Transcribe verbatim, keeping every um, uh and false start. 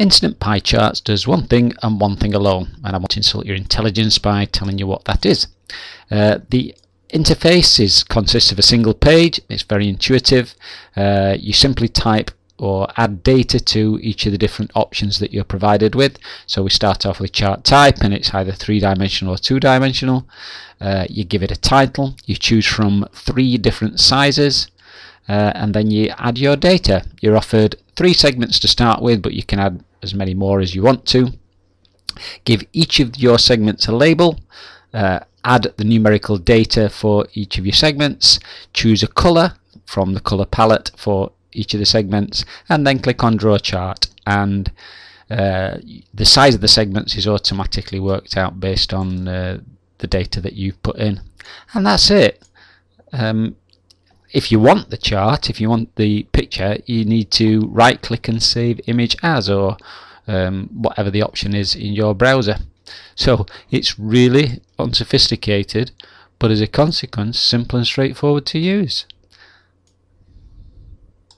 Instant Pie Charts does one thing and one thing alone, and I want to insult your intelligence by telling you what that is. Uh, the interface is consists of a single page. It's very intuitive. Uh, you simply type or add data to each of the different options that you're provided with. So we start off with chart type, and it's either three-dimensional or two-dimensional. Uh, you give it a title. You choose from three different sizes, uh, and then you add your data. You're offered three segments to start with, but you can add as many more as you want to. Give each of your segments a label. Uh, add the numerical data for each of your segments. Choose a color from the color palette for each of the segments, and then click on Draw Chart, and uh, the size of the segments is automatically worked out based on uh, the data that you've put in, and that's it. Um, if you want the chart, if you want the picture, you need to right click and save image as, or um, whatever the option is in your browser. So it's really unsophisticated, but as a consequence simple and straightforward to use.